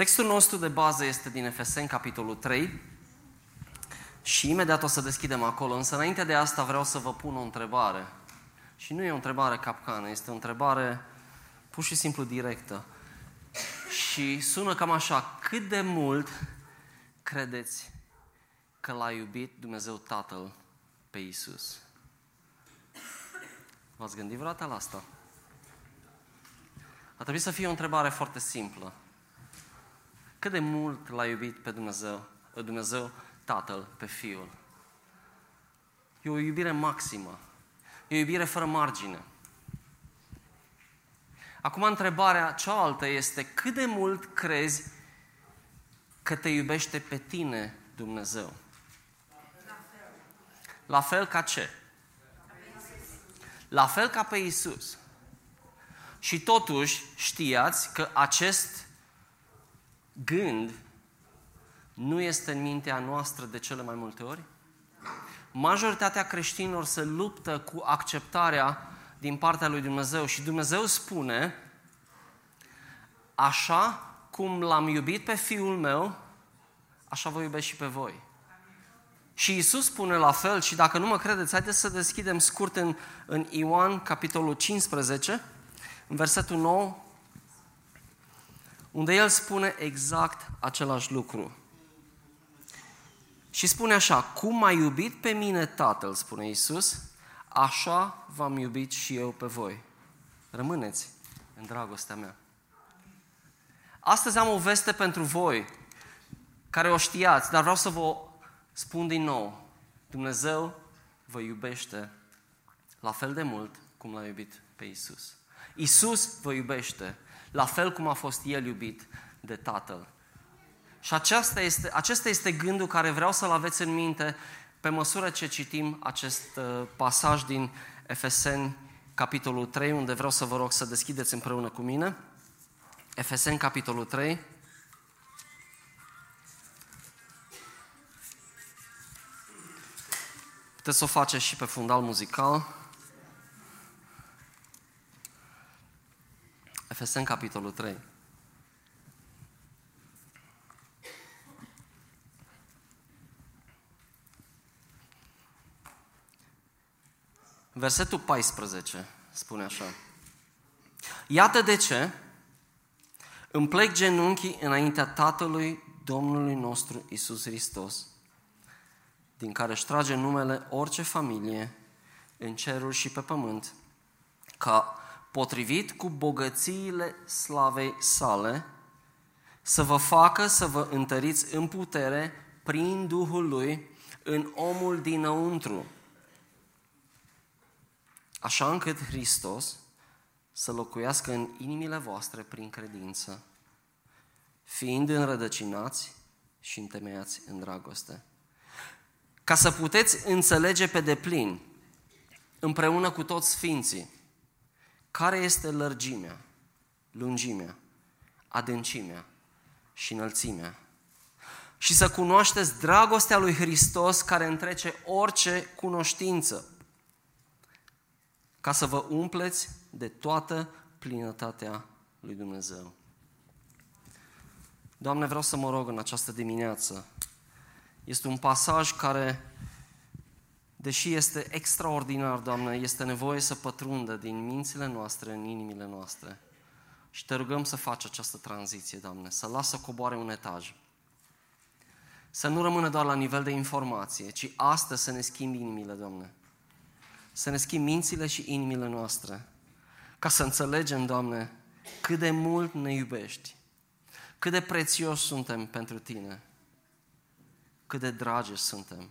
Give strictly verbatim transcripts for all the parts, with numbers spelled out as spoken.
Textul nostru de bază este din Efeseni, capitolul trei, și imediat o să deschidem acolo, însă înainte de asta vreau să vă pun o întrebare. Și nu e o întrebare capcană, este o întrebare pur și simplu directă. Și sună cam așa: cât de mult credeți că l-a iubit Dumnezeu Tatăl pe Iisus? V-ați gândit vreodată la asta? Ar trebui să fie o întrebare foarte simplă. Cât de mult l-a iubit pe Dumnezeu, Dumnezeu Tatăl pe Fiul? E o iubire maximă. E o iubire fără margine. Acum întrebarea cealaltă este: cât de mult crezi că te iubește pe tine Dumnezeu? La fel. La fel ca ce? La fel ca pe Iisus. Și totuși știați că acest gând nu este în mintea noastră de cele mai multe ori? Majoritatea creștinilor se luptă cu acceptarea din partea lui Dumnezeu și Dumnezeu spune: așa cum l-am iubit pe Fiul meu, așa vă iubesc și pe voi. Și Iisus spune la fel, și dacă nu mă credeți, haideți să deschidem scurt în, în Ioan, capitolul cincisprezece, în versetul nouă, unde El spune exact același lucru. Și spune așa: cum m-a iubit pe mine Tatăl, spune Iisus, așa v-am iubit și eu pe voi. Rămâneți în dragostea mea. Astăzi am o veste pentru voi, care o știați, dar vreau să vă spun din nou: Dumnezeu vă iubește la fel de mult cum l-a iubit pe Iisus. Iisus vă iubește la fel cum a fost El iubit de Tatăl. Și acesta este, acesta este gândul care vreau să-l aveți în minte pe măsură ce citim acest uh, pasaj din Efeseni, capitolul trei, unde vreau să vă rog să deschideți împreună cu mine. Efeseni, capitolul trei. Puteți să o faceți și pe fundal muzical. Efeseni, capitolul trei. Versetul paisprezece spune așa: iată de ce îmi plec genunchii înaintea Tatălui Domnului nostru Iisus Hristos, din care își trage numele orice familie în ceruri și pe pământ, ca potrivit cu bogățiile slavei sale, să vă facă să vă întăriți în putere prin Duhul Lui în omul dinăuntru, așa încât Hristos să locuiască în inimile voastre prin credință, fiind înrădăcinați și întemeiați în dragoste, ca să puteți înțelege pe deplin, împreună cu toți sfinții, care este lărgimea, lungimea, adâncimea și înălțimea, și să cunoașteți dragostea lui Hristos care întrece orice cunoștință, ca să vă umpleți de toată plinătatea lui Dumnezeu. Doamne, vreau să mă rog în această dimineață. Este un pasaj care, deși este extraordinar, Doamne, este nevoie să pătrundă din mințile noastre în inimile noastre. Și Te rugăm să faci această tranziție, Doamne, să lasă să coboare un etaj. Să nu rămână doar la nivel de informație, ci astăzi să ne schimbi inimile, Doamne. Să ne schimbi mințile și inimile noastre, ca să înțelegem, Doamne, cât de mult ne iubești, cât de prețioși suntem pentru Tine, cât de dragi suntem,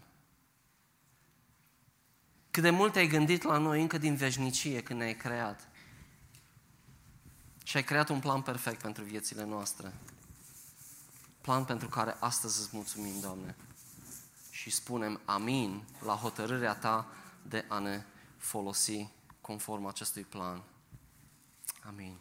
cât de mult Te-ai gândit la noi încă din veșnicie când ne-ai creat și ai creat un plan perfect pentru viețile noastre, plan pentru care astăzi îți mulțumim, Doamne, și spunem amin la hotărârea Ta de a ne folosi conform acestui plan. Amin.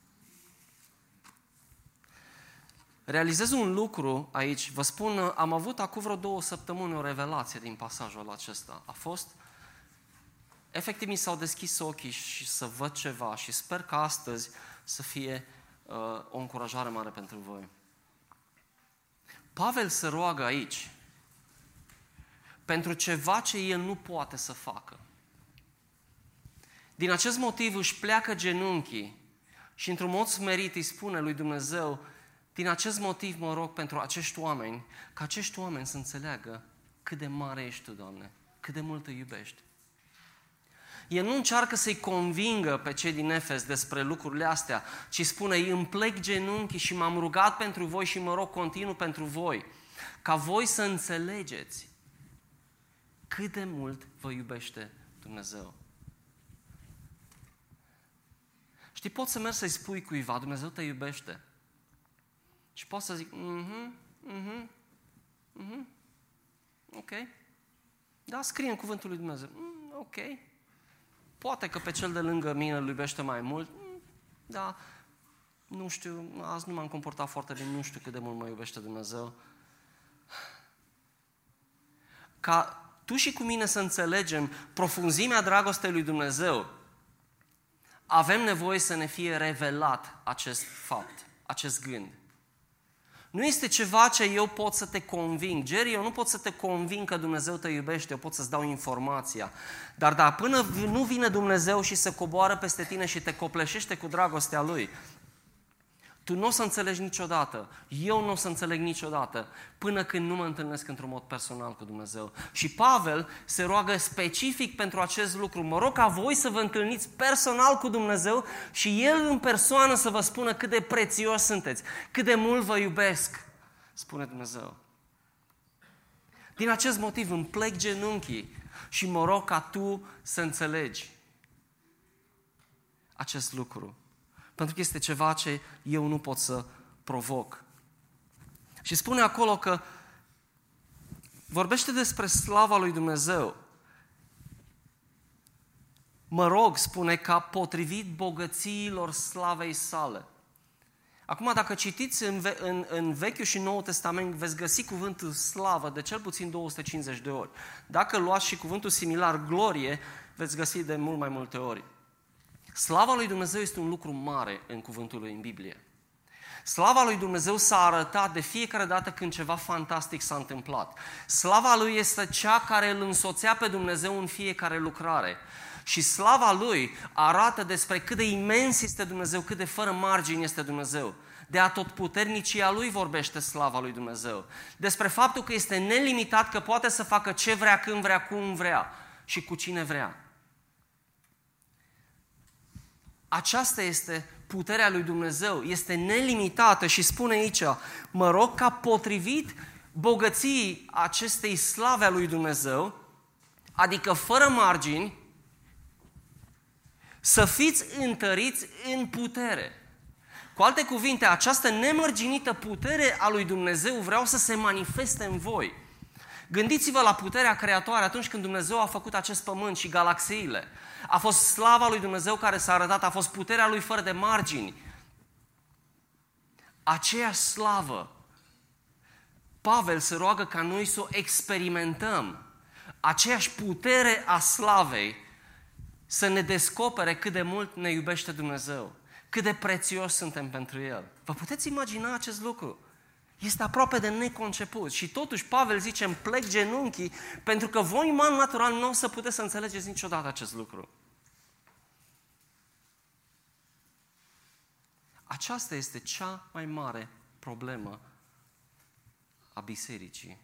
Realizez un lucru aici, vă spun, am avut acum vreo două săptămâni o revelație din pasajul acesta. A fost, efectiv mi s-au deschis ochii și să văd ceva și sper că astăzi să fie uh, o încurajare mare pentru voi. Pavel se roagă aici pentru ceva ce el nu poate să facă. Din acest motiv își pleacă genunchii și într-un mod smerit îi spune lui Dumnezeu: din acest motiv mă rog pentru acești oameni, ca acești oameni să înțeleagă cât de mare ești Tu, Doamne, cât de mult îi iubești. El nu încearcă să-i convingă pe cei din Efes despre lucrurile astea, ci spune: îmi plec genunchii și m-am rugat pentru voi și mă rog continuu pentru voi, ca voi să înțelegeți cât de mult vă iubește Dumnezeu. Știi, poți să mergi să-i spui cuiva: Dumnezeu te iubește. Și poți să zic: mhm, mhm, mhm, ok. Da, scrie în cuvântul lui Dumnezeu. Mm, ok. Poate că pe cel de lângă mine îl iubește mai mult. Mm, da, nu știu, azi nu m-am comportat foarte bine, nu știu cât de mult mă iubește Dumnezeu. Ca tu și cu mine să înțelegem profunzimea dragostei lui Dumnezeu, avem nevoie să ne fie revelat acest fapt, acest gând. Nu este ceva ce eu pot să te conving. Jerry, eu nu pot să te conving că Dumnezeu te iubește, eu pot să-ți dau informația. Dar da, până nu vine Dumnezeu și se coboară peste tine și te copleșește cu dragostea Lui, tu nu o să înțelegi niciodată, eu nu o să înțeleg niciodată, până când nu mă întâlnesc într-un mod personal cu Dumnezeu. Și Pavel se roagă specific pentru acest lucru. Mă rog ca voi să vă întâlniți personal cu Dumnezeu și El în persoană să vă spună cât de prețios sunteți, cât de mult vă iubesc, spune Dumnezeu. Din acest motiv îmi plec genunchii și mă rog ca tu să înțelegi acest lucru. Pentru că este ceva ce eu nu pot să provoc. Și spune acolo că vorbește despre slava lui Dumnezeu. Mă rog, spune, ca potrivit bogățiilor slavei sale. Acum, dacă citiți în, ve- în, în Vechiul și Noul Testament, veți găsi cuvântul slavă de cel puțin două sute cincizeci de ori. Dacă luați și cuvântul similar, glorie, veți găsi de mult mai multe ori. Slava lui Dumnezeu este un lucru mare în cuvântul lui în Biblie. Slava lui Dumnezeu s-a arătat de fiecare dată când ceva fantastic s-a întâmplat. Slava Lui este cea care îl însoțea pe Dumnezeu în fiecare lucrare. Și slava Lui arată despre cât de imens este Dumnezeu, cât de fără margini este Dumnezeu. De atotputernicia Lui vorbește slava lui Dumnezeu. Despre faptul că este nelimitat, că poate să facă ce vrea, când vrea, cum vrea și cu cine vrea. Aceasta este puterea lui Dumnezeu, este nelimitată și spune aici: mă rog ca potrivit bogăției acestei slave a lui Dumnezeu, adică fără margini, să fiți întăriți în putere. Cu alte cuvinte, această nemărginită putere a lui Dumnezeu vreau să se manifeste în voi. Gândiți-vă la puterea creatoare atunci când Dumnezeu a făcut acest pământ și galaxiile. A fost slava lui Dumnezeu care s-a arătat, a fost puterea Lui fără de margini. Aceeași slavă, Pavel se roagă ca noi să o experimentăm. Aceeași putere a slavei să ne descopere cât de mult ne iubește Dumnezeu, cât de prețios suntem pentru El. Vă puteți imagina acest lucru? Este aproape de neconceput. Și totuși Pavel zice: îmi plec genunchii, pentru că voi, uman natural, nu o să puteți să înțelegeți niciodată acest lucru. Aceasta este cea mai mare problemă a bisericii.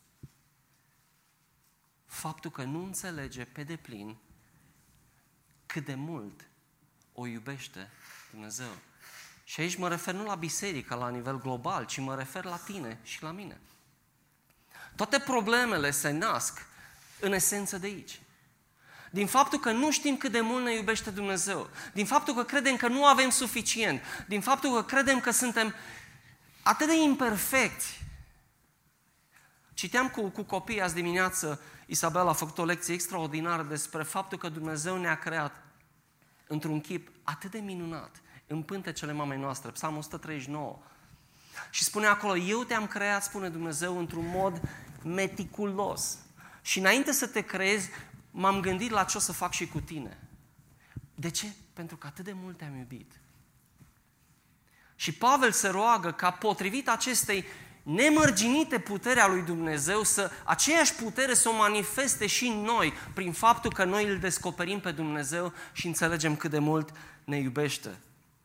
Faptul că nu înțelege pe deplin cât de mult o iubește Dumnezeu. Și aici mă refer nu la biserică la nivel global, ci mă refer la tine și la mine. Toate problemele se nasc în esență de aici. Din faptul că nu știm cât de mult ne iubește Dumnezeu, din faptul că credem că nu avem suficient, din faptul că credem că suntem atât de imperfecți. Citeam cu, cu copiii azi dimineață, Isabela a făcut o lecție extraordinară despre faptul că Dumnezeu ne-a creat într-un chip atât de minunat, în pântecele mamei noastre, Psalmul o sută treizeci și nouă. Și spune acolo: eu te-am creat, spune Dumnezeu, într-un mod meticulos. Și înainte să te creezi, m-am gândit la ce o să fac și cu tine. De ce? Pentru că atât de mult te-am iubit. Și Pavel se roagă ca potrivit acestei nemărginite puterea lui Dumnezeu, să, aceeași putere să o manifeste și în noi, prin faptul că noi îl descoperim pe Dumnezeu și înțelegem cât de mult ne iubește.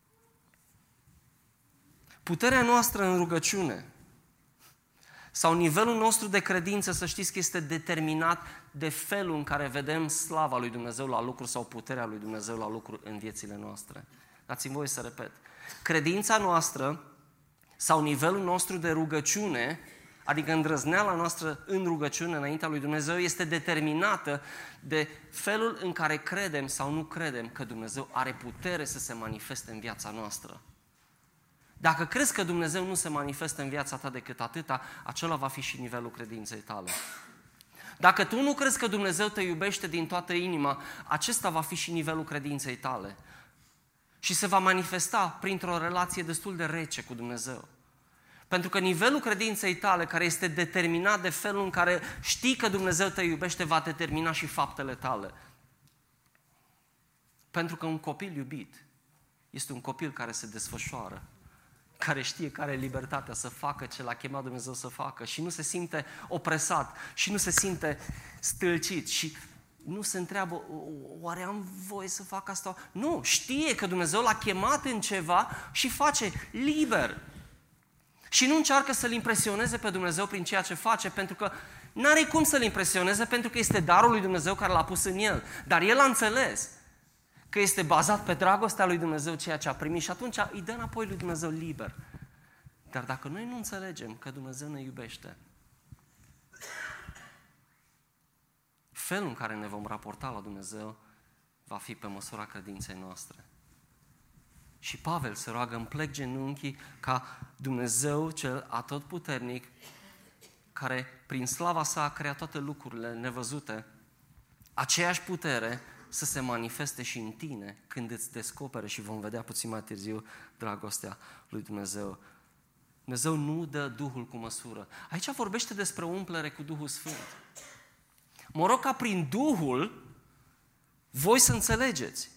Puterea noastră în rugăciune sau nivelul nostru de credință, să știți că este determinat de felul în care vedem slava lui Dumnezeu la lucru sau puterea lui Dumnezeu la lucru în viețile noastre. Dați-mi voie să repet. Credința noastră sau nivelul nostru de rugăciune, adică îndrăzneala noastră în rugăciune înaintea lui Dumnezeu, este determinată de felul în care credem sau nu credem că Dumnezeu are putere să se manifeste în viața noastră. Dacă crezi că Dumnezeu nu se manifestă în viața ta decât atâta, acela va fi și nivelul credinței tale. Dacă tu nu crezi că Dumnezeu te iubește din toată inima, acesta va fi și nivelul credinței tale. Și se va manifesta printr-o relație destul de rece cu Dumnezeu. Pentru că nivelul credinței tale, care este determinat de felul în care știi că Dumnezeu te iubește, va determina și faptele tale. Pentru că un copil iubit este un copil care se desfășoară, care știe care are libertatea să facă ce l-a chemat Dumnezeu să facă și nu se simte opresat și nu se simte stâlcit și nu se întreabă, oare am voie să fac asta? Nu, știe că Dumnezeu l-a chemat în ceva și face liber. Și nu încearcă să-L impresioneze pe Dumnezeu prin ceea ce face, pentru că n-are cum să-L impresioneze, pentru că este darul lui Dumnezeu care l-a pus în el. Dar el a înțeles că este bazat pe dragostea lui Dumnezeu ceea ce a primit și atunci îi dă înapoi lui Dumnezeu liber. Dar dacă noi nu înțelegem că Dumnezeu ne iubește, felul în care ne vom raporta la Dumnezeu va fi pe măsura credinței noastre. Și Pavel se roagă în plec genunchii ca Dumnezeu cel atotputernic, care prin slava sa a creat toate lucrurile nevăzute, aceeași putere să se manifeste și în tine când îți descopere, și vom vedea puțin mai târziu, dragostea lui Dumnezeu. Dumnezeu nu dă Duhul cu măsură. Aici vorbește despre umplere cu Duhul Sfânt. Mă rog ca prin Duhul voi să înțelegeți.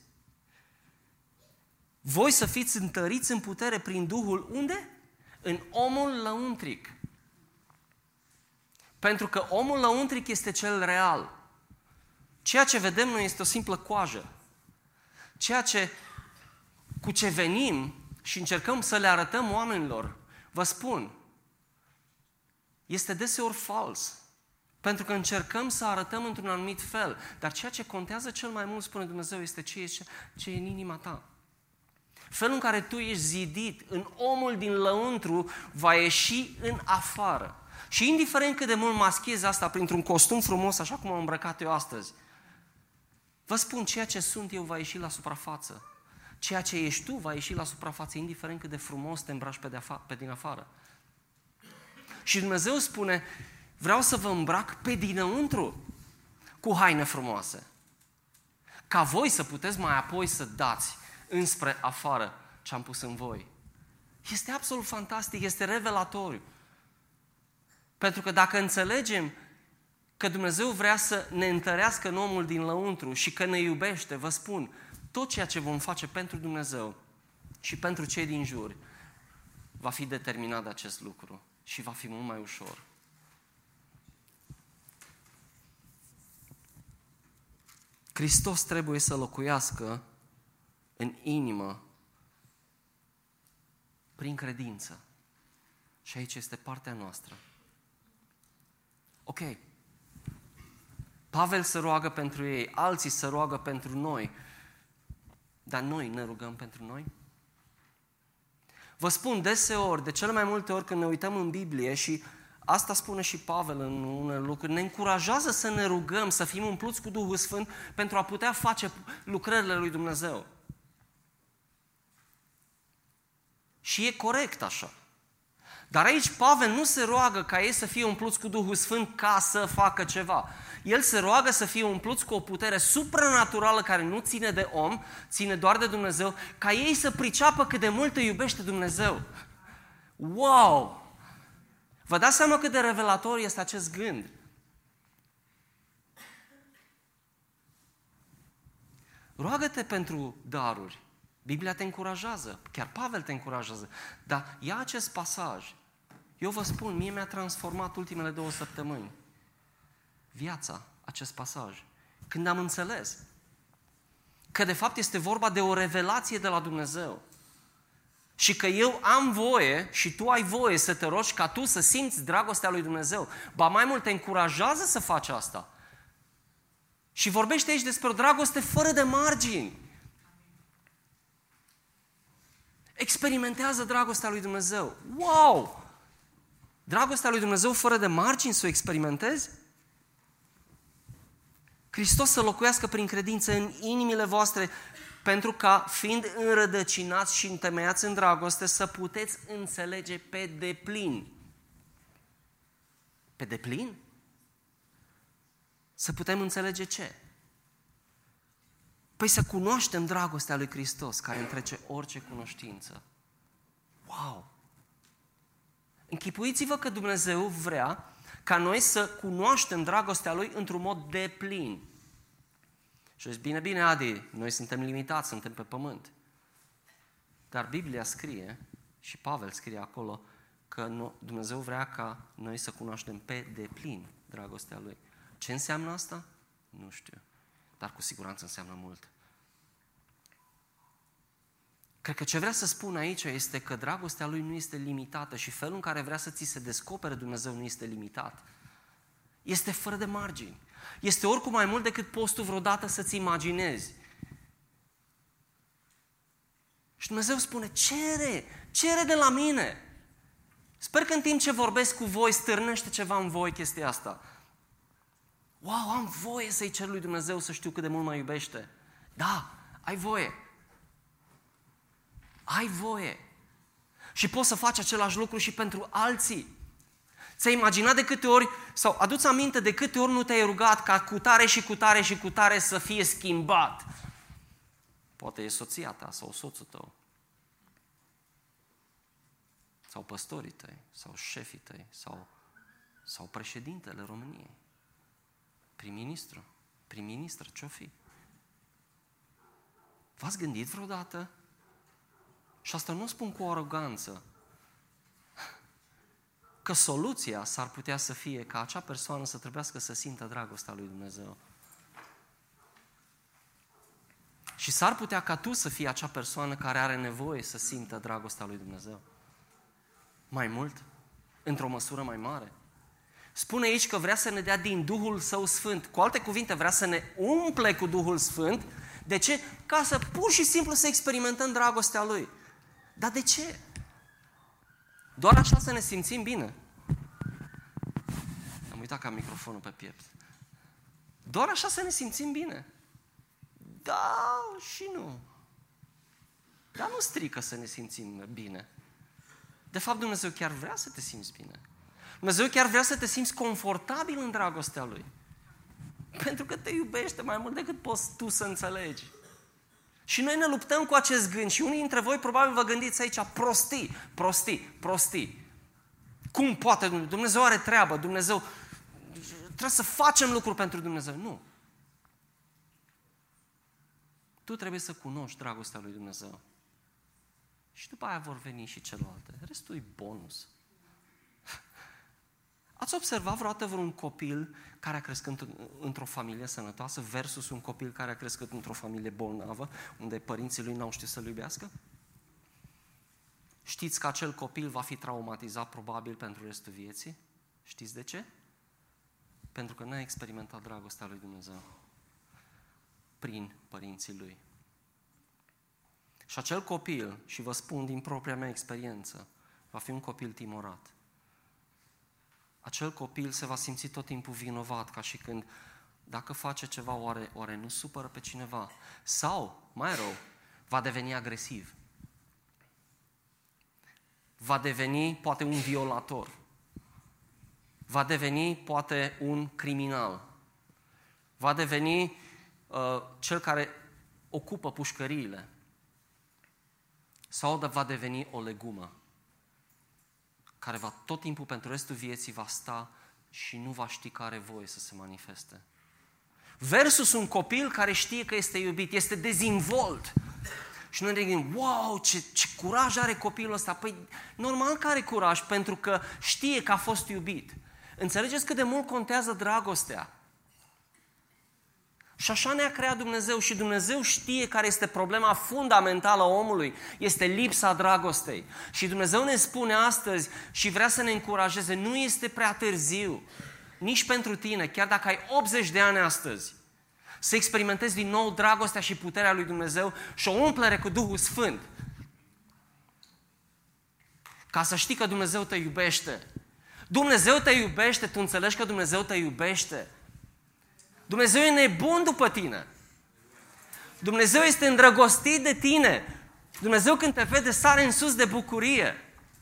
Voi să fiți întăriți în putere prin Duhul, unde? În omul lăuntric. Pentru că omul lăuntric este cel real. Ceea ce vedem noi este o simplă coajă. Ceea ce, cu ce venim și încercăm să le arătăm oamenilor, vă spun, este deseori fals. Pentru că încercăm să arătăm într-un anumit fel. Dar ceea ce contează cel mai mult, spune Dumnezeu, este ce e, ce e în inima ta. Felul în care tu ești zidit în omul din lăuntru va ieși în afară. Și indiferent cât de mult maschezi asta printr-un costum frumos, așa cum am îmbrăcat eu astăzi, vă spun, ceea ce sunt eu va ieși la suprafață. Ceea ce ești tu va ieși la suprafață, indiferent cât de frumos te îmbraci pe, de afa- pe din afară. Și Dumnezeu spune, vreau să vă îmbrac pe dinăuntru cu haine frumoase. Ca voi să puteți mai apoi să dați înspre afară ce am pus în voi. Este absolut fantastic, este revelatoriu. Pentru că dacă înțelegem că Dumnezeu vrea să ne întărească în omul din lăuntru și că ne iubește, vă spun, tot ceea ce vom face pentru Dumnezeu și pentru cei din jur va fi determinat de acest lucru și va fi mult mai ușor. Hristos trebuie să locuiască în inimă prin credință. Și aici este partea noastră. Ok. Pavel se roagă pentru ei, alții se roagă pentru noi. Dar noi ne rugăm pentru noi? Vă spun deseori, de cele mai multe ori când ne uităm în Biblie, și asta spune și Pavel în unele lucruri, ne încurajează să ne rugăm, să fim umpluți cu Duhul Sfânt pentru a putea face lucrările lui Dumnezeu. Și e corect așa. Dar aici Pavel nu se roagă ca ei să fie umpluți cu Duhul Sfânt ca să facă ceva. El se roagă să fie umpluți cu o putere supranaturală care nu ține de om, ține doar de Dumnezeu, ca ei să priceapă cât de mult îi iubește Dumnezeu. Wow! Vă dați seama cât de revelator este acest gând? Roagă-te pentru daruri. Biblia te încurajează, chiar Pavel te încurajează. Dar ia acest pasaj. Eu vă spun, mie mi-a transformat ultimele două săptămâni viața, acest pasaj. Când am înțeles că de fapt este vorba de o revelație de la Dumnezeu. Și că eu am voie și tu ai voie să te rogi ca tu să simți dragostea lui Dumnezeu. Ba mai mult te încurajează să faci asta. Și vorbește aici despre o dragoste fără de margini. Experimentează dragostea lui Dumnezeu. Wow! Dragostea lui Dumnezeu fără de margini, să o experimentezi? Hristos să locuiască prin credință în inimile voastre, pentru ca, fiind înrădăcinați și întemeiați în dragoste, să puteți înțelege pe deplin. Pe deplin? Să putem înțelege ce? Păi să cunoaștem dragostea lui Hristos, care întrece orice cunoștință. Wow! Închipuiți-vă că Dumnezeu vrea ca noi să cunoaștem dragostea Lui într-un mod deplin. Și zici, bine, bine, Adi, noi suntem limitați, suntem pe pământ. Dar Biblia scrie, și Pavel scrie acolo, că Dumnezeu vrea ca noi să cunoaștem pe deplin dragostea Lui. Ce înseamnă asta? Nu știu. Dar cu siguranță înseamnă mult. Cred că ce vrea să spun aici este că dragostea Lui nu este limitată și felul în care vrea să ți se descopere Dumnezeu nu este limitat. Este fără de margini. Este oricum mai mult decât poți tu vreodată să-ți imaginezi. Și Dumnezeu spune, cere, cere de la mine. Sper că în timp ce vorbesc cu voi, stârnește ceva în voi chestia asta. Wow, am voie să-i cer lui Dumnezeu să știu cât de mult mă iubește. Da, ai voie. Ai voie. Și poți să faci același lucru și pentru alții. Ți-ai imaginat de câte ori, sau adu-ți aminte de câte ori nu te-ai rugat ca cu tare și cu tare și cu tare să fie schimbat. Poate e soția ta sau soțul tău. Sau păstorii tăi, sau șefii tăi, sau, sau președintele României. Prim-ministru, prim-ministră, ce-o fi? V-ați gândit vreodată? Și asta nu spun cu aroganță, că soluția s-ar putea să fie ca acea persoană să trebuiască să simtă dragostea lui Dumnezeu. Și s-ar putea ca tu să fii acea persoană care are nevoie să simtă dragostea lui Dumnezeu. Mai mult, într-o măsură mai mare. Spune aici că vrea să ne dea din Duhul Său Sfânt. Cu alte cuvinte, vrea să ne umple cu Duhul Sfânt. De ce? Ca să pur și simplu să experimentăm dragostea Lui. Dar de ce? Doar așa să ne simțim bine. Am uitat că am microfonul pe piept. Doar așa să ne simțim bine. Da și nu. Dar nu strică să ne simțim bine. De fapt, Dumnezeu chiar vrea să te simți bine. Dumnezeu chiar vrea să te simți confortabil în dragostea Lui. Pentru că te iubește mai mult decât poți tu să înțelegi. Și noi ne luptăm cu acest gând și unii dintre voi probabil vă gândiți aici prostii, prostii, prostii. Cum poate Dumnezeu? Dumnezeu are treabă, Dumnezeu trebuie să facem lucruri pentru Dumnezeu. Nu. Tu trebuie să cunoști dragostea lui Dumnezeu. Și după aia vor veni și celelalte. Restul e bonus. Ați observat vreodată vreun copil care a crescut într-o familie sănătoasă versus un copil care a crescut într-o familie bolnavă, unde părinții lui n-au știut să-l iubească? Știți că acel copil va fi traumatizat probabil pentru restul vieții? Știți de ce? Pentru că n-a experimentat dragostea lui Dumnezeu prin părinții lui. Și acel copil, și vă spun din propria mea experiență, va fi un copil timorat. Acel copil se va simți tot timpul vinovat, ca și când, dacă face ceva, oare, oare nu supără pe cineva? Sau, mai rău, va deveni agresiv. Va deveni, poate, un violator. Va deveni, poate, un criminal. Va deveni uh, cel care ocupă pușcăriile. Sau va deveni o legumă care va tot timpul pentru restul vieții va sta și nu va ști că are voie să se manifeste. Versus un copil care știe că este iubit, este dezinvolt Și noi ne gândim, wow, ce, ce curaj are copilul ăsta. Păi normal că are curaj, pentru că știe că a fost iubit. Înțelegeți cât de mult contează dragostea? Și așa ne-a creat Dumnezeu și Dumnezeu știe care este problema fundamentală a omului. Este lipsa dragostei. Și Dumnezeu ne spune astăzi și vrea să ne încurajeze, nu este prea târziu, nici pentru tine, chiar dacă ai optzeci de ani astăzi, să experimentezi din nou dragostea și puterea lui Dumnezeu și o umplere cu Duhul Sfânt. Ca să știi că Dumnezeu te iubește. Dumnezeu te iubește, tu înțelegi că Dumnezeu te iubește. Dumnezeu e nebun după tine. Dumnezeu este îndrăgostit de tine. Dumnezeu când te vede sare în sus de bucurie.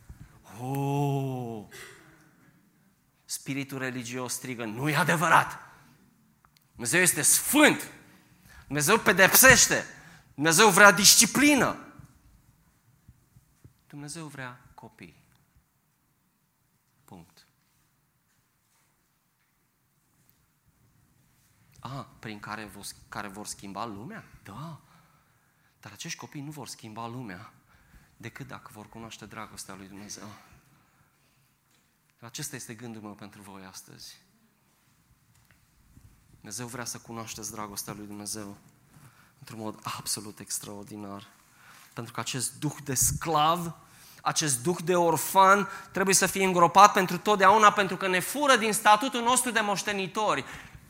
Oh! Spiritul religios strigă, nu e adevărat. Dumnezeu este sfânt. Dumnezeu pedepsește. Dumnezeu vrea disciplină. Dumnezeu vrea copii. Punct. A, prin care vor, care vor schimba lumea? Da. Dar acești copii nu vor schimba lumea decât dacă vor cunoaște dragostea lui Dumnezeu. Acesta este gândul meu pentru voi astăzi. Dumnezeu vrea să cunoașteți dragostea lui Dumnezeu într-un mod absolut extraordinar. Pentru că acest duh de sclav, acest duh de orfan trebuie să fie îngropat pentru totdeauna, pentru că ne fură din statutul nostru de moștenitori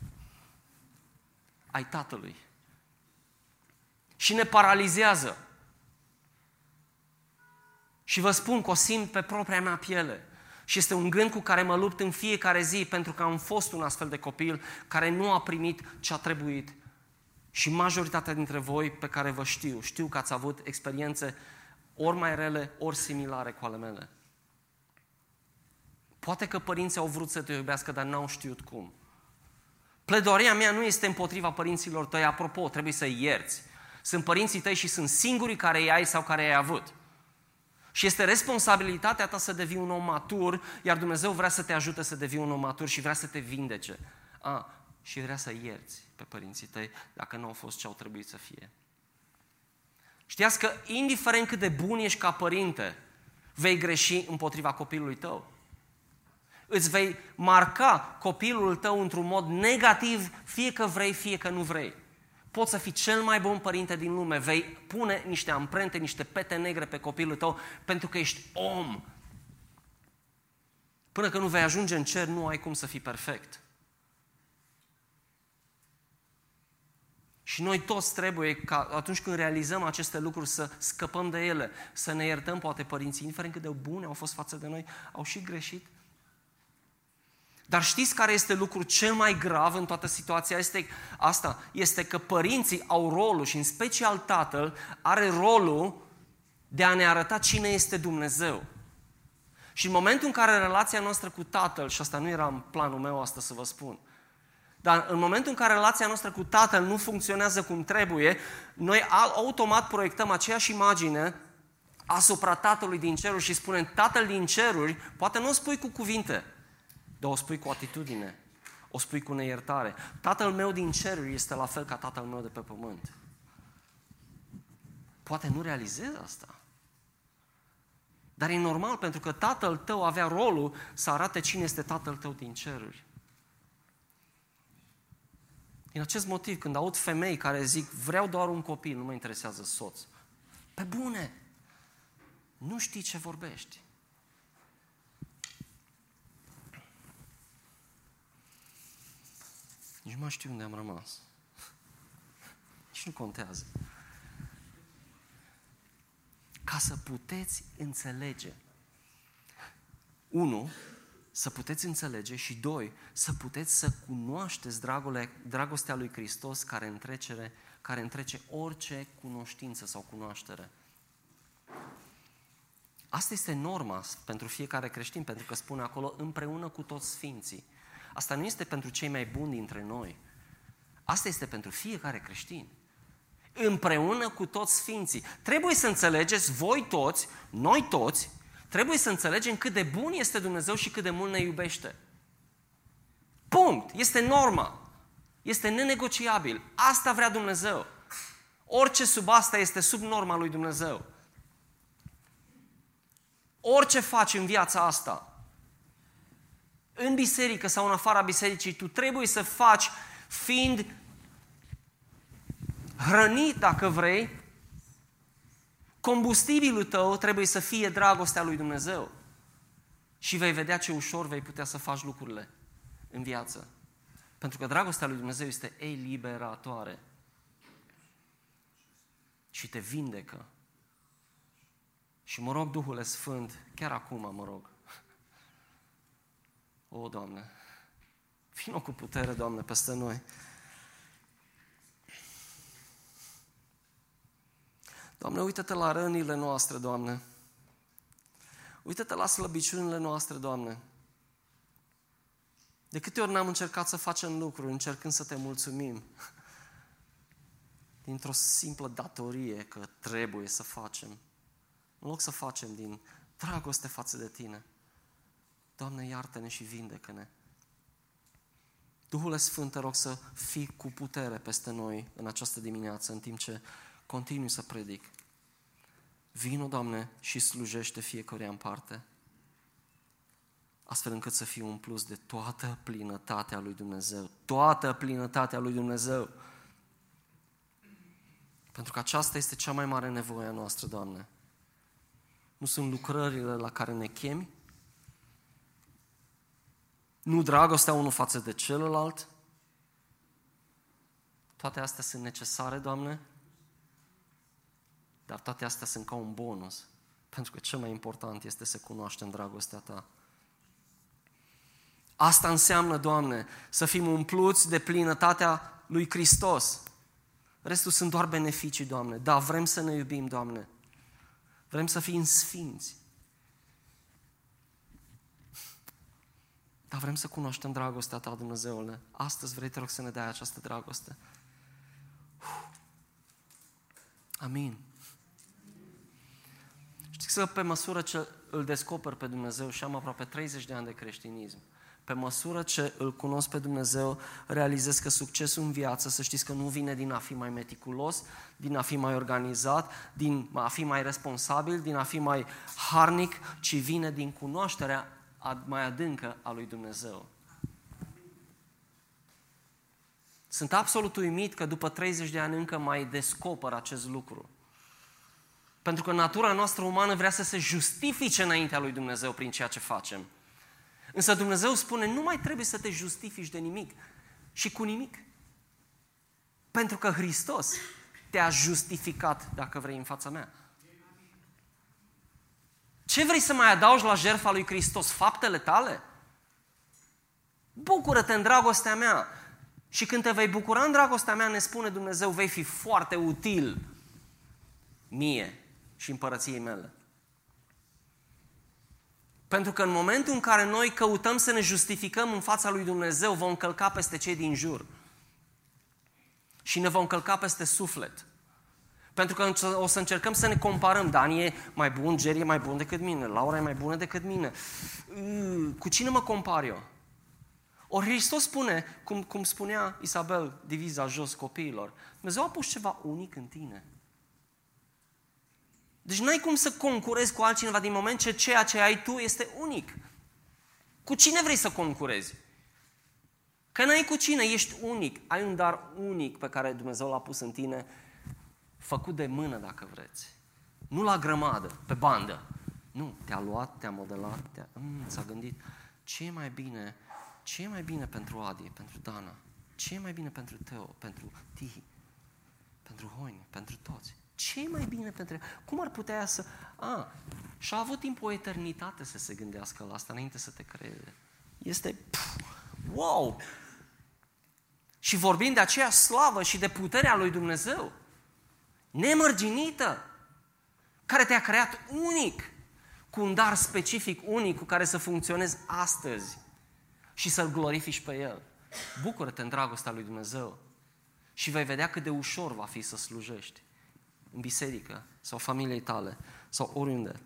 ai Tatălui. Și ne paralizează. Și vă spun că o simt pe propria mea piele. Și este un gând cu care mă lupt în fiecare zi, pentru că am fost un astfel de copil care nu a primit ce a trebuit. Și majoritatea dintre voi pe care vă știu, știu că ați avut experiențe ori mai rele, ori similare cu ale mele. Poate că părinții au vrut să te iubească, dar n-au știut cum. Pledoaria mea nu este împotriva părinților tăi, apropo, trebuie să-i ierți. Sunt părinții tăi și sunt singurii care îi ai sau care i-ai avut. Și este responsabilitatea ta să devii un om matur, iar Dumnezeu vrea să te ajute să devii un om matur și vrea să te vindece. A, și vrea să ierți pe părinții tăi dacă nu au fost ce au trebuit să fie. Știați că indiferent cât de bun ești ca părinte, vei greși împotriva copilului tău. Îți vei marca copilul tău într-un mod negativ, fie că vrei, fie că nu vrei. Poți să fii cel mai bun părinte din lume, vei pune niște amprente, niște pete negre pe copilul tău, pentru că ești om. Până când nu vei ajunge în cer, nu ai cum să fii perfect. Și noi toți trebuie, ca atunci când realizăm aceste lucruri, să scăpăm de ele, să ne iertăm, poate părinții, indiferent cât de bune au fost față de noi, au și greșit. Dar știți care este lucrul cel mai grav în toată situația este asta? Este că părinții au rolul, și în special tatăl, are rolul de a ne arăta cine este Dumnezeu. Și în momentul în care relația noastră cu tatăl, și asta nu era în planul meu asta să vă spun, dar în momentul în care relația noastră cu tatăl nu funcționează cum trebuie, noi automat proiectăm aceeași imagine asupra tatălui din ceruri și spunem, tatăl din ceruri, poate nu o spui cu cuvinte, dar o spui cu atitudine, o spui cu neiertare. Tatăl meu din ceruri este la fel ca tatăl meu de pe pământ. Poate nu realizezi asta. Dar e normal, pentru că tatăl tău avea rolul să arate cine este tatăl tău din ceruri. Din acest motiv, când aud femei care zic, vreau doar un copil, nu mă interesează soț. Pe bune! Nu știi ce vorbești. Nici nu mai știu unde am rămas. Nici nu contează. Ca să puteți înțelege. Unu, să puteți înțelege și doi, să puteți să cunoașteți dragostea lui Hristos care întrece, care întrece orice cunoștință sau cunoaștere. Asta este norma pentru fiecare creștin, pentru că spune acolo împreună cu toți sfinții. Asta nu este pentru cei mai buni dintre noi. Asta este pentru fiecare creștin. Împreună cu toți sfinții. Trebuie să înțelegeți, voi toți, noi toți, trebuie să înțelegem cât de bun este Dumnezeu și cât de mult ne iubește. Punct. Este norma. Este nenegociabil. Asta vrea Dumnezeu. Orice sub asta este sub norma lui Dumnezeu. Orice faci în viața asta, în biserică sau în afara bisericii, tu trebuie să faci fiind hrănit, dacă vrei, combustibilul tău trebuie să fie dragostea lui Dumnezeu. Și vei vedea ce ușor vei putea să faci lucrurile în viață. Pentru că dragostea lui Dumnezeu este eliberatoare. Și te vindecă. Și mă rog, Duhule Sfânt, chiar acum mă rog. O, Doamne, vină cu putere, Doamne, peste noi. Doamne, uită-te la rănile noastre, Doamne. Uită-te la slăbiciunile noastre, Doamne. De câte ori n-am încercat să facem lucruri, încercând să te mulțumim, dintr-o simplă datorie că trebuie să facem, în loc să facem din dragoste față de Tine. Doamne, iartă-ne și vindecă-ne. Duhule Sfânt, te rog să fii cu putere peste noi în această dimineață, în timp ce continui să predic. Vino, Doamne, și slujește fiecăruia în parte, astfel încât să fii umplus de toată plinătatea lui Dumnezeu. Toată plinătatea lui Dumnezeu. Pentru că aceasta este cea mai mare nevoie a noastră, Doamne. Nu sunt lucrările la care ne chemi, nu dragostea unul față de celălalt. Toate astea sunt necesare, Doamne, dar toate astea sunt ca un bonus, pentru că cel mai important este să cunoaștem dragostea Ta. Asta înseamnă, Doamne, să fim umpluți de plinătatea lui Hristos. Restul sunt doar beneficii, Doamne. Da, vrem să ne iubim, Doamne. Vrem să fim sfinți. Dar vrem să cunoaștem dragostea Ta, Dumnezeule. Astăzi vrei, te rog, să ne dai această dragoste. Amin. Știți că pe măsură ce îl descoper pe Dumnezeu și am aproape treizeci de ani de creștinism, pe măsură ce îl cunosc pe Dumnezeu, realizez că succesul în viață, să știți că nu vine din a fi mai meticulos, din a fi mai organizat, din a fi mai responsabil, din a fi mai harnic, ci vine din cunoașterea mai adâncă a lui Dumnezeu. Sunt absolut uimit că după treizeci de ani încă mai descoper acest lucru. Pentru că natura noastră umană vrea să se justifice înaintea lui Dumnezeu prin ceea ce facem. Însă Dumnezeu spune, nu mai trebuie să te justifici de nimic și cu nimic. Pentru că Hristos te-a justificat, dacă vrei, în fața mea. Ce vrei să mai adaugi la jertfa lui Hristos? Faptele tale? Bucură-te în dragostea mea. Și când te vei bucura în dragostea mea, ne spune Dumnezeu, vei fi foarte util mie și împărăției mele. Pentru că în momentul în care noi căutăm să ne justificăm în fața lui Dumnezeu, vom călca peste cei din jur. Și ne vom călca peste suflet. Pentru că o să încercăm să ne comparăm. Dani e mai bun, Jerry e mai bun decât mine, Laura e mai bună decât mine. Cu cine mă compar eu? Ori Hristos spune, cum, cum spunea Isabel, diviza jos copiilor, Dumnezeu a pus ceva unic în tine. Deci n-ai cum să concurezi cu altcineva din moment ce ceea ce ai tu este unic. Cu cine vrei să concurezi? Că n-ai cu cine, ești unic. Ai un dar unic pe care Dumnezeu l-a pus în tine, făcut de mână, dacă vreți. Nu la grămadă, pe bandă. Nu, te-a luat, te-a modelat, te-a... Mm, s-a gândit, ce e mai bine, ce e mai bine pentru Adi, pentru Dana? Ce e mai bine pentru Teo, pentru Tihi, pentru Hoini, pentru toți? Ce e mai bine pentru... Cum ar putea ea să... A, și-a avut timp o eternitate să se gândească la asta înainte să te creeze. Este... Pf, wow! Și vorbim de aceea slavă și de puterea lui Dumnezeu, nemărginită, care te-a creat unic, cu un dar specific unic cu care să funcționezi astăzi și să-L glorifici pe El. Bucură-te în dragostea lui Dumnezeu și vei vedea cât de ușor va fi să slujești în biserică sau familiei tale sau oriunde.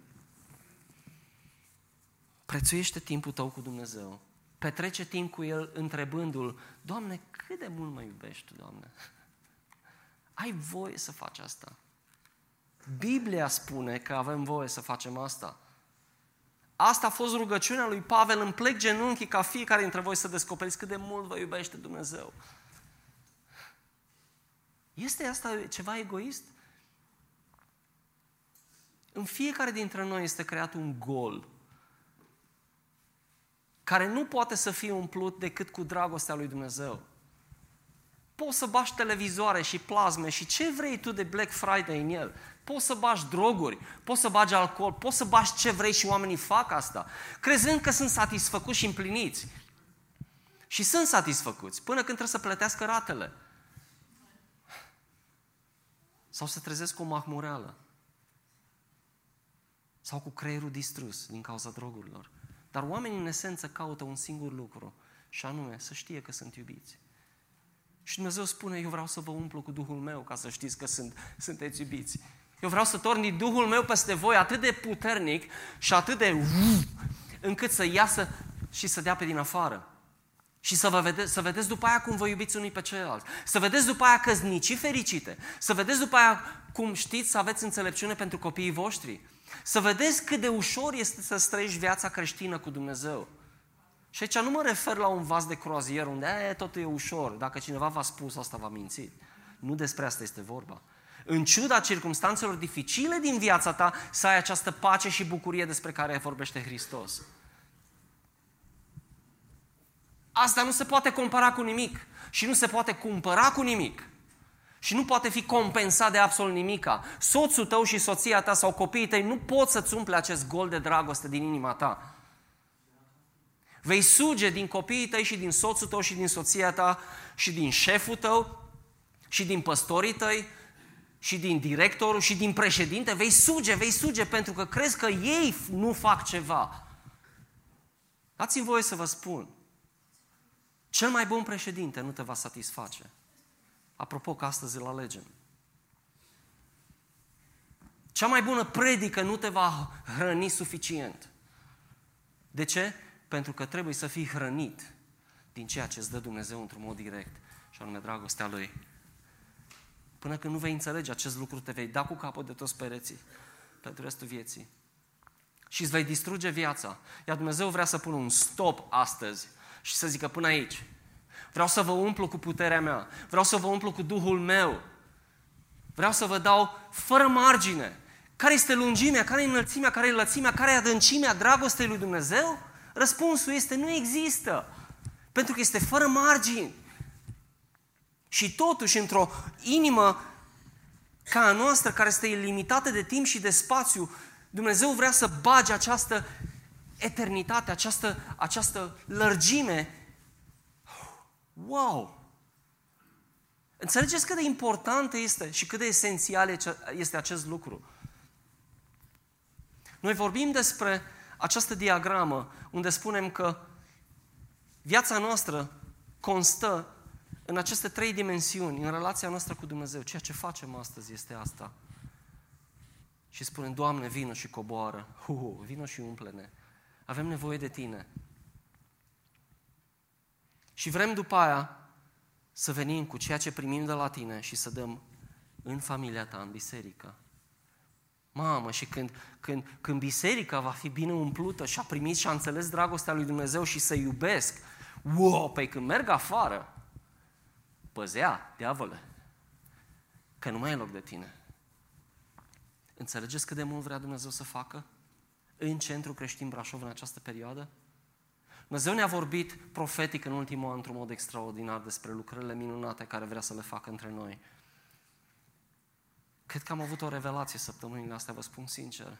Prețuiește timpul tău cu Dumnezeu. Petrece timp cu El întrebându-L, Doamne, cât de mult mă iubești Tu, Doamne? Ai voie să faci asta. Biblia spune că avem voie să facem asta. Asta a fost rugăciunea lui Pavel, îmi plec genunchii ca fiecare dintre voi să descoperiți cât de mult vă iubește Dumnezeu. Este asta ceva egoist? În fiecare dintre noi este creat un gol care nu poate să fie umplut decât cu dragostea lui Dumnezeu. Poți să bași televizoare și plasme și ce vrei tu de Black Friday în el. Poți să bași droguri, poți să bagi alcool, poți să bași ce vrei și oamenii fac asta, crezând că sunt satisfăcuți și împliniți. Și sunt satisfăcuți până când trebuie să plătească ratele. Sau să trezesc cu o mahmureală. Sau cu creierul distrus din cauza drogurilor. Dar oamenii în esență caută un singur lucru și anume să știe că sunt iubiți. Și Dumnezeu spune, eu vreau să vă umplu cu Duhul meu ca să știți că sunt, sunteți iubiți. Eu vreau să torni Duhul meu peste voi atât de puternic și atât de uf, încât să iasă și să dea pe din afară. Și să, vă vede, să vedeți după aia cum vă iubiți unii pe ceilalți. Să vedeți după aia căsnicii fericite. Să vedeți după aia cum știți să aveți înțelepciune pentru copiii voștri. Să vedeți cât de ușor este să trăiești viața creștină cu Dumnezeu. Și aici nu mă refer la un vas de croazier unde e, totul e ușor. Dacă cineva v-a spus asta, v-a mințit. Nu despre asta este vorba. În ciuda circumstanțelor dificile din viața ta, să ai această pace și bucurie despre care vorbește Hristos. Asta nu se poate compara cu nimic. Și nu se poate cumpăra cu nimic. Și nu poate fi compensat de absolut nimica. Soțul tău și soția ta sau copiii tăi nu pot să-ți umple acest gol de dragoste din inima ta. Vei suge din copiii tăi și din soțul tău și din soția ta și din șeful tău și din păstorii tăi și din directorul și din președinte. Vei suge, vei suge pentru că crezi că ei nu fac ceva. Dați-mi voie să vă spun. Cel mai bun președinte nu te va satisface. Apropo că astăzi îl alegem. Cea mai bună predică nu te va hrăni suficient. De ce? Pentru că trebuie să fii hrănit din ceea ce îți dă Dumnezeu într-un mod direct, și anume dragostea Lui. Până când nu vei înțelege acest lucru, te vei da cu capul de toți pereții pentru restul vieții. Și îți vei distruge viața. Iar Dumnezeu vrea să pună un stop astăzi și să zică până aici. Vreau să vă umplu cu puterea mea. Vreau să vă umplu cu Duhul meu. Vreau să vă dau fără margine. Care este lungimea, care e înălțimea, care e lățimea, care e adâncimea dragostei lui Dumnezeu? Răspunsul este nu există. Pentru că este fără margini. Și totuși, într-o inimă ca a noastră, care este ilimitată de timp și de spațiu, Dumnezeu vrea să bage această eternitate, această, această lărgime. Wow! Înțelegeți cât de important este și cât de esențial este acest lucru. Noi vorbim despre această diagramă unde spunem că viața noastră constă în aceste trei dimensiuni, în relația noastră cu Dumnezeu. Ceea ce facem astăzi este asta. Și spunem, Doamne, vină și coboară. Hu, vină și umple-ne. Avem nevoie de Tine. Și vrem după aia să venim cu ceea ce primim de la Tine și să dăm în familia Ta, în biserică. Mamă, și când, când, când biserica va fi bine umplută și a primit și a înțeles dragostea lui Dumnezeu și să iubesc, wow, păi când merg afară, păzea, diavole, că nu mai e loc de Tine. Înțelegeți cât de mult vrea Dumnezeu să facă în Centrul Creștin Brașov în această perioadă? Dumnezeu ne-a vorbit profetic în ultimul an într-un mod extraordinar despre lucrările minunate care vrea să le facă între noi. Cred că am avut o revelație săptămânile astea, vă spun sincer.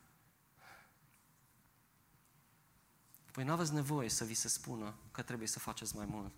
Voi nu aveți nevoie să vi se spună că trebuie să faceți mai mult.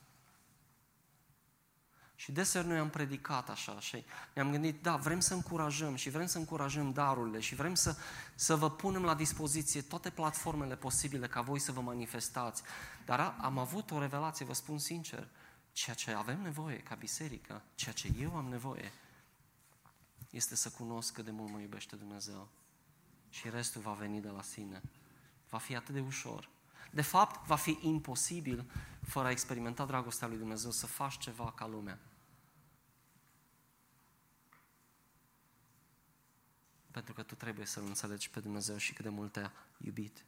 Și deseori noi am predicat așa și ne-am gândit, da, vrem să încurajăm și vrem să încurajăm darurile și vrem să, să vă punem la dispoziție toate platformele posibile ca voi să vă manifestați. Dar am avut o revelație, vă spun sincer, ceea ce avem nevoie ca biserică, ceea ce eu am nevoie, este să cunosc cât de mult mă iubește Dumnezeu. Și restul va veni de la sine. Va fi atât de ușor. De fapt, va fi imposibil, fără a experimenta dragostea lui Dumnezeu, să faci ceva ca lumea. Pentru că tu trebuie să-L înțelegi pe Dumnezeu și cât de mult te-a iubit.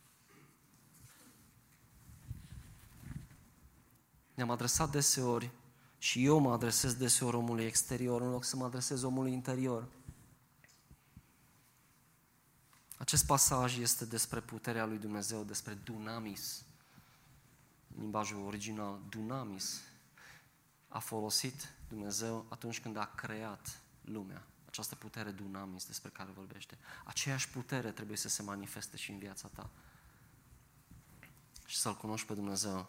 Ne-am adresat deseori și eu mă adresez deseori omului exterior în loc să mă adresez omului interior. Acest pasaj este despre puterea lui Dumnezeu, despre dunamis. În limbajul original, dunamis a folosit Dumnezeu atunci când a creat lumea. Această putere dunamis despre care vorbește. Aceeași putere trebuie să se manifeste și în viața ta. Și să-L cunoști pe Dumnezeu.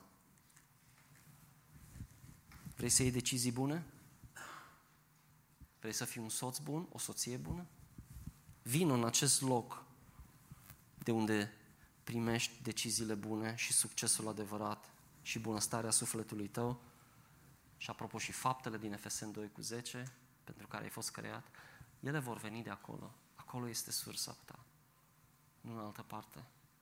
Vrei să iei decizii bune? Vrei să fii un soț bun, o soție bună? Vino în acest loc de unde primești deciziile bune și succesul adevărat și bunăstarea sufletului tău și apropo și faptele din Efeseni doi cu zece pentru care ai fost creat, ele vor veni de acolo. Acolo este sursa ta, nu în altă parte.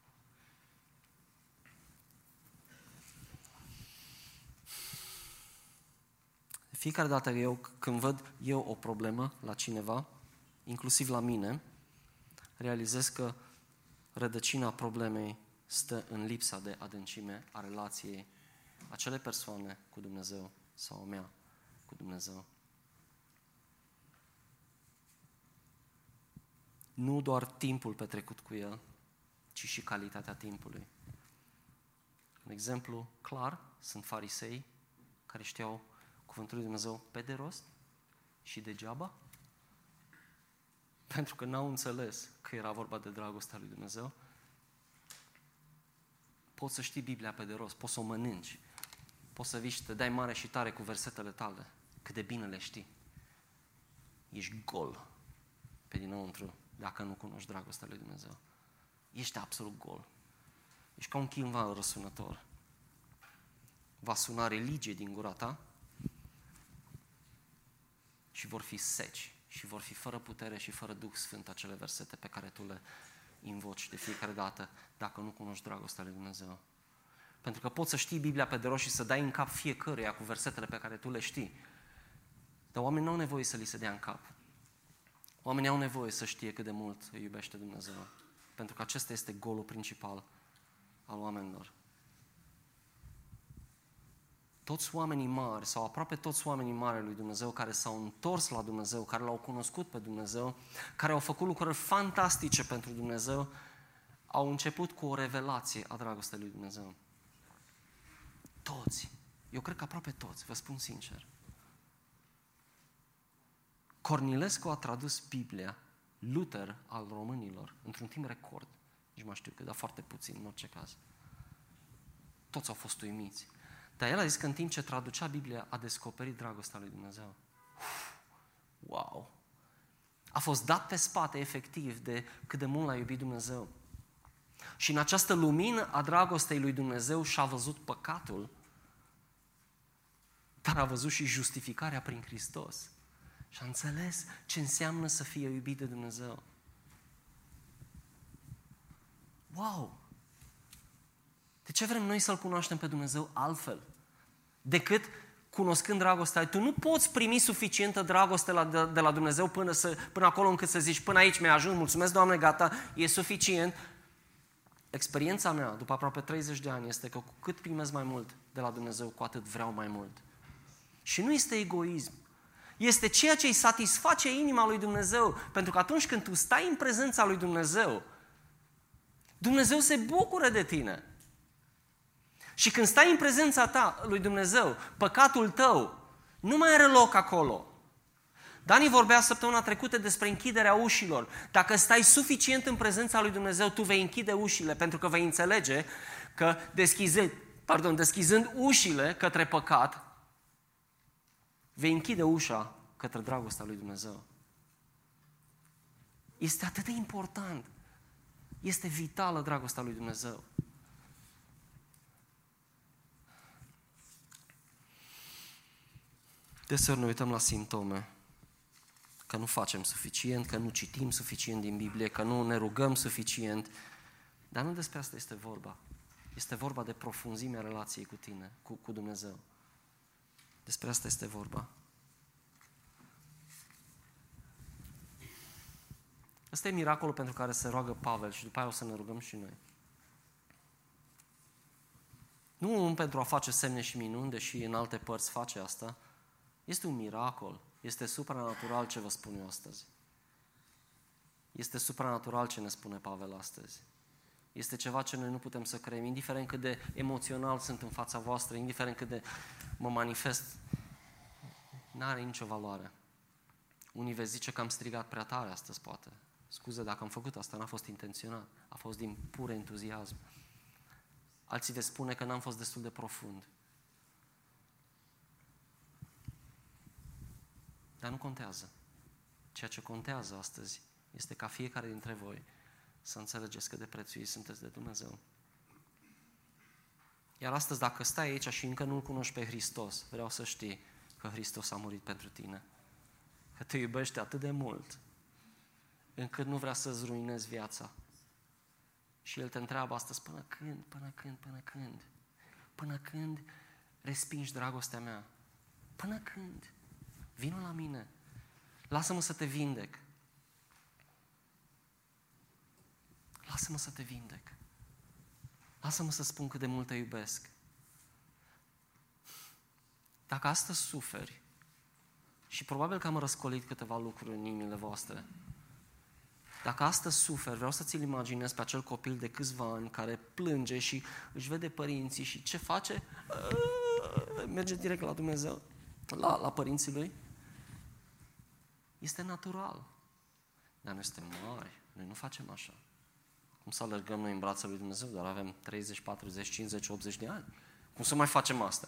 De fiecare dată eu, când văd eu o problemă la cineva, inclusiv la mine, realizez că rădăcina problemei stă în lipsa de adâncime a relației acelei persoane cu Dumnezeu sau a mea cu Dumnezeu. Nu doar timpul petrecut cu El, ci și calitatea timpului. Un exemplu clar sunt farisei care știau cuvântul lui Dumnezeu pe de rost și degeaba, pentru că n-au înțeles că era vorba de dragostea lui Dumnezeu. Poți să știi Biblia pe de rost, poți să o mănânci, poți să vii și te dai mare și tare cu versetele tale, cât de bine le știi. Ești gol pe dinăuntru dacă nu cunoști dragostea lui Dumnezeu. Ești absolut gol. Ești ca un chimval răsunător. Va suna religie din gura ta și vor fi seci și vor fi fără putere și fără Duh Sfânt acele versete pe care tu le invoci de fiecare dată dacă nu cunoști dragostea lui Dumnezeu. Pentru că poți să știi Biblia pe de rost și să dai în cap fiecăruia cu versetele pe care tu le știi. Dar oamenii nu au nevoie să li se dea în cap. Oamenii au nevoie să știe cât de mult îi iubește Dumnezeu. Pentru că acesta este golul principal al oamenilor. Toți oamenii mari, sau aproape toți oamenii mari ai lui Dumnezeu, care s-au întors la Dumnezeu, care l-au cunoscut pe Dumnezeu, care au făcut lucruri fantastice pentru Dumnezeu, au început cu o revelație a dragostei lui Dumnezeu. Toți. Eu cred că aproape toți, vă spun sincer. Cornilescu a tradus Biblia, Luther al românilor, într-un timp record. Nici mai știu cât, dar foarte puțin, în orice caz. Toți au fost uimiți. Dar el a zis că în timp ce traducea Biblia, a descoperit dragostea lui Dumnezeu. Uf, wow! A fost dat pe spate, efectiv, de cât de mult l-a iubit Dumnezeu. Și în această lumină a dragostei lui Dumnezeu și-a văzut păcatul, dar a văzut și justificarea prin Hristos. Și a înțeles ce înseamnă să fie iubit de Dumnezeu. Wow! De ce vrem noi să-L cunoaștem pe Dumnezeu altfel? Decât cunoscând dragostea. Tu nu poți primi suficientă dragoste la, de, de la Dumnezeu până, să, până acolo încât să zici, până aici mi-a ajuns, mulțumesc Doamne, gata, e suficient. Experiența mea, după aproape treizeci de ani, este că cu cât primesc mai mult de la Dumnezeu, cu atât vreau mai mult. Și nu este egoism. Este ceea ce îi satisface inima lui Dumnezeu. Pentru că atunci când tu stai în prezența lui Dumnezeu, Dumnezeu se bucură de tine. Și când stai în prezența ta lui Dumnezeu, păcatul tău nu mai are loc acolo. Dani vorbea săptămâna trecută despre închiderea ușilor. Dacă stai suficient în prezența lui Dumnezeu, tu vei închide ușile, pentru că vei înțelege că deschizând, pardon, deschizând ușile către păcat, vei închide ușa către dragostea lui Dumnezeu. Este atât de important. Este vitală dragostea lui Dumnezeu. Deseori ne uităm la simptome. Că nu facem suficient, că nu citim suficient din Biblie, că nu ne rugăm suficient. Dar nu despre asta este vorba. Este vorba de profunzimea relației cu tine, cu, cu Dumnezeu. Despre asta este vorba. Ăsta e miracolul pentru care se roagă Pavel și după aia o să ne rugăm și noi. Nu pentru a face semne și minuni, deși în alte părți face asta. Este un miracol. Este supranatural ce vă spun eu astăzi. Este supranatural ce ne spune Pavel astăzi. Este ceva ce noi nu putem să creăm, indiferent cât de emoțional sunt în fața voastră, indiferent cât de mă manifest, n-are nicio valoare. Unii veți zice că am strigat prea tare astăzi, poate. Scuze dacă am făcut asta, n-a fost intenționat. A fost din pur entuziasm. Alții veți spune că n-am fost destul de profund. Dar nu contează. Ceea ce contează astăzi este ca fiecare dintre voi să înțelegeți cât de prețuiți sunteți de Dumnezeu. Iar astăzi, dacă stai aici și încă nu-L cunoști pe Hristos, vreau să știi că Hristos a murit pentru tine. Că te iubește atât de mult, încât nu vrea să-ți ruinezi viața. Și El te întreabă astăzi, până când, până când, până când? Până când respingi dragostea mea? Până când? Vino la mine. Lasă-mă să te vindec. Lasă-mă să te vindec. Lasă-mă să spun cât de mult te iubesc. Dacă astăzi suferi, și probabil că am răscolit câteva lucruri în inimile voastre, dacă astăzi suferi, vreau să ți-l imaginez pe acel copil de câțiva ani care plânge și își vede părinții și ce face? Merge direct la Dumnezeu, la, la părinții lui. Este natural. Dar noi suntem mari, noi nu facem așa. Cum să alergăm noi în brațele lui Dumnezeu, dar avem treizeci, patruzeci, cincizeci, optzeci de ani. Cum să mai facem asta?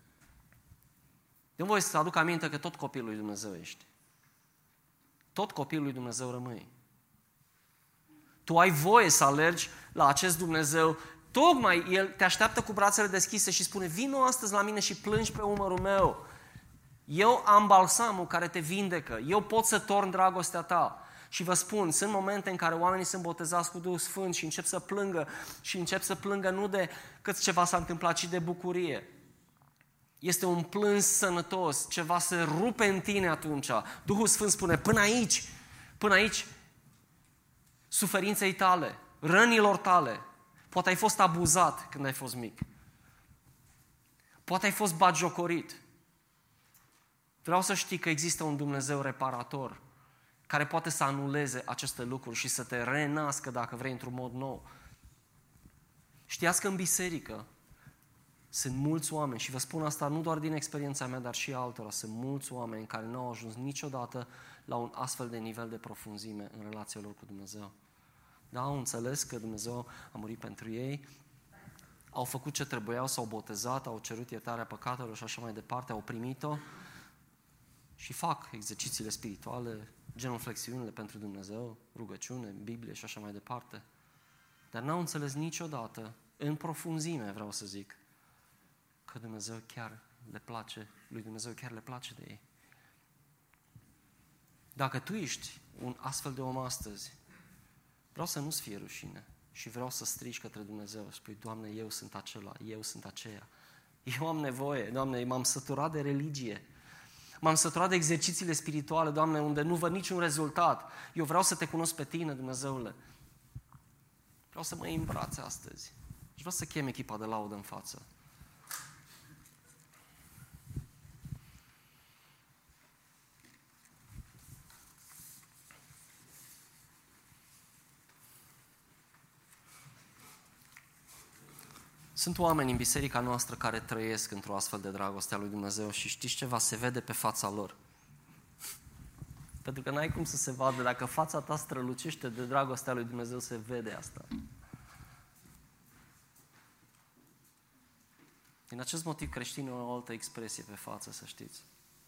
Eu voi să aduc aminte că tot copilul lui Dumnezeu ești. Tot copilul lui Dumnezeu rămâi. Tu ai voie să alergi la acest Dumnezeu. Tocmai El te așteaptă cu brațele deschise și spune, vino astăzi la mine și plângi pe umărul meu. Eu am balsamul care te vindecă. Eu pot să torn dragostea ta. Și vă spun, sunt momente în care oamenii sunt botezați cu Duhul Sfânt și încep să plângă și încep să plângă nu de cât ceva s-a întâmplat, ci de bucurie. Este un plâns sănătos, ceva se rupe în tine atunci. Duhul Sfânt spune, până aici, până aici, suferinței tale, rănilor tale. Poate ai fost abuzat când ai fost mic. Poate ai fost batjocorit. Vreau să știi că există un Dumnezeu reparator care poate să anuleze aceste lucruri și să te renască, dacă vrei, într-un mod nou. Știați că în biserică sunt mulți oameni, și vă spun asta nu doar din experiența mea, dar și altora, sunt mulți oameni care nu au ajuns niciodată la un astfel de nivel de profunzime în relația lor cu Dumnezeu. Da, au înțeles că Dumnezeu a murit pentru ei, au făcut ce trebuiau, s-au botezat, au cerut iertarea păcatelor și așa mai departe, au primit-o și fac exercițiile spirituale, genul flexiunile pentru Dumnezeu, rugăciune, Biblie și așa mai departe. Dar n-au înțeles niciodată, în profunzime vreau să zic, că Dumnezeu chiar le place, lui Dumnezeu chiar le place de ei. Dacă tu ești un astfel de om astăzi, vreau să nu-ți fie rușine și vreau să strigi către Dumnezeu. Spui, Doamne, eu sunt acela, eu sunt aceea. Eu am nevoie, Doamne, m-am săturat de religie. M-am săturat de exercițiile spirituale, Doamne, unde nu văd niciun rezultat. Eu vreau să te cunosc pe Tine, Dumnezeule. Vreau să mă iei în brațe astăzi. Și vreau să chem echipa de laudă în față. Sunt oameni în biserica noastră care trăiesc într-o astfel de dragoste a lui Dumnezeu și știți ceva? Se vede pe fața lor. Pentru că n-ai cum să se vadă. Dacă fața ta strălucește de dragostea lui Dumnezeu, se vede asta. Din acest motiv creștinii au o altă expresie pe față, să știți.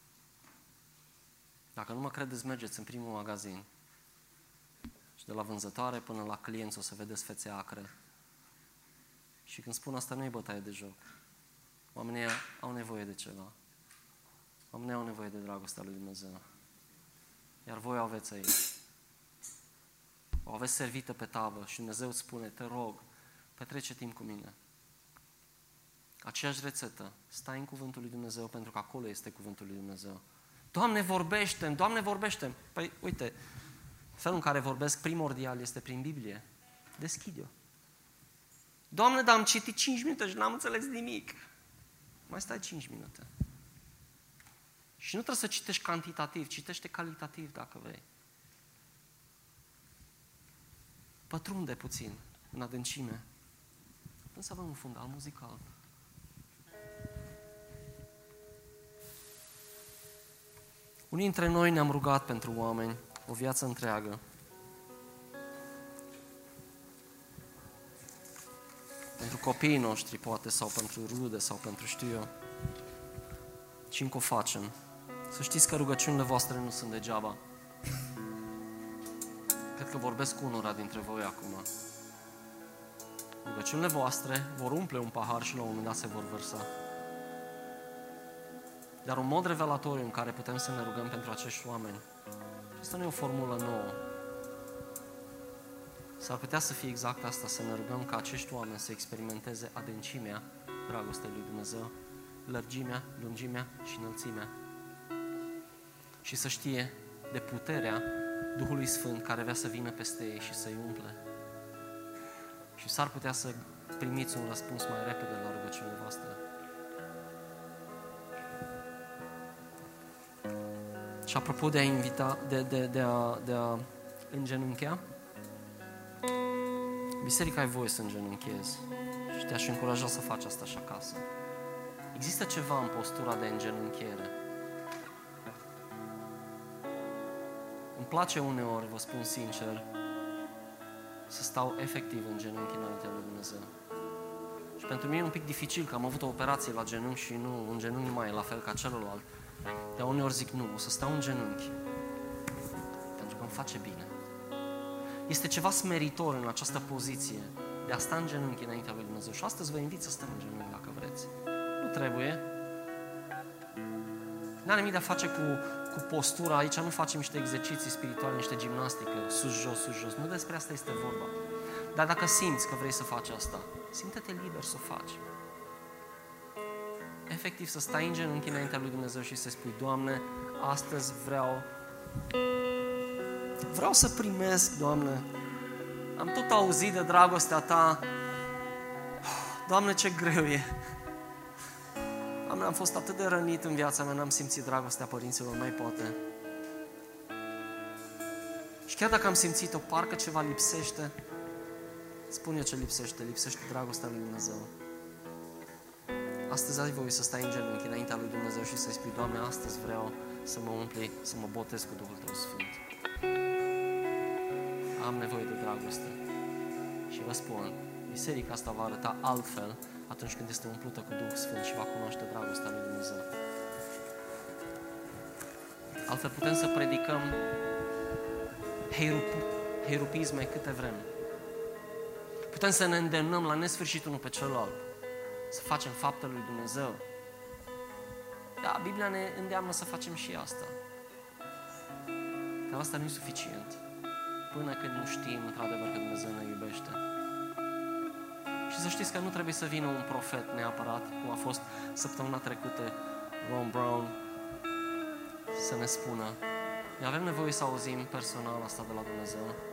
Dacă nu mă credeți, mergeți în primul magazin și de la vânzătoare până la clienți o să vedeți fețe acre. Și când spun asta, nu e bătaie de joc. Oamenii au nevoie de ceva. Oamenii au nevoie de dragostea lui Dumnezeu. Iar voi o aveți aici. O aveți servită pe tavă și Dumnezeu îți spune, te rog, petrece timp cu mine. Aceeași rețetă, stai în cuvântul lui Dumnezeu, pentru că acolo este cuvântul lui Dumnezeu. Doamne, vorbește-mi, Doamne, vorbește-mi. Păi, uite, felul în care vorbesc primordial este prin Biblie. Deschide-o. Doamne, dar am citit cinci minute și n-am înțeles nimic. Mai stai cinci minute. Și nu trebuie să citești cantitativ, citește calitativ dacă vrei. Pătrunde puțin în adâncime. Când să avem un fundal muzical. Unii dintre noi ne-am rugat pentru oameni o viață întreagă. Pentru copiii noștri, poate, sau pentru rude, sau pentru știu eu. Și încă o facem. Să știți că rugăciunile voastre nu sunt degeaba. Cred că vorbesc cu unora dintre voi acum. Rugăciunile voastre vor umple un pahar și la un moment dat se vor vărsa. Dar un mod revelatoriu în care putem să ne rugăm pentru acești oameni, asta nu e o formulă nouă. S-ar putea să fie exact asta, să ne rugăm ca acești oameni să experimenteze adâncimea dragostei lui Dumnezeu, lărgimea, lungimea și înălțimea. Și să știe de puterea Duhului Sfânt care vrea să vină peste ei și să-i umple. Și s-ar putea să primiți un răspuns mai repede la rugăciunile voastre. Și apropo de a invita, de, de, de, a, de a îngenunchea, biserica ai voie să îngenunchezi și te-aș încuraja să faci asta și acasă. Există ceva în postura de îngenunchiere. Îmi place uneori, vă spun sincer, să stau efectiv în genunchi înaintea lui Dumnezeu. Și pentru mine e un pic dificil, că am avut o operație la genunchi și nu, un genunchi nu mai e la fel ca celălalt. Dar uneori zic nu, o să stau în genunchi, pentru că îmi face bine. Este ceva smeritor în această poziție de a sta în genunchi înaintea lui Dumnezeu. Și astăzi vă invit să stăm în genunchi dacă vreți. Nu trebuie. N-are nimic de a face cu, cu postura. Aici nu facem niște exerciții spirituale, niște gimnastică, sus-jos, sus-jos. Nu despre asta este vorba. Dar dacă simți că vrei să faci asta, simte-te liber să o faci. Efectiv să stai în genunchi înaintea lui Dumnezeu și să spui, Doamne, astăzi vreau vreau să primesc, Doamne. Am tot auzit de dragostea Ta. Doamne, ce greu e. Doamne, am fost atât de rănit în viața mea, n-am simțit dragostea părinților mei, poate. Și chiar dacă am simțit-o, parcă ceva lipsește. Spune ce lipsește, lipsește dragostea lui Dumnezeu. Astăzi ai voie să stai în genunchi înaintea lui Dumnezeu și să-i spui, Doamne, astăzi vreau să mă umpli, să mă botez cu Duhul Tău Sfânt. Am nevoie de dragoste. Și vă spun, biserica asta va arăta altfel atunci când este umplută cu Duhul Sfânt și va cunoaște dragostea lui Dumnezeu. Altfel putem să predicăm heirup, heirupisme câte vrem. Putem să ne îndemnăm la nesfârșit unul pe celălalt. Să facem faptele lui Dumnezeu. Da, Biblia ne îndeamnă să facem și asta. Dar asta nu e suficient. Până când nu știm, într-adevăr, că Dumnezeu ne iubește. Și să știți că nu trebuie să vină un profet neapărat, cum a fost săptămâna trecută, Ron Brown, să ne spună. Noi avem nevoie să auzim personal asta de la Dumnezeu.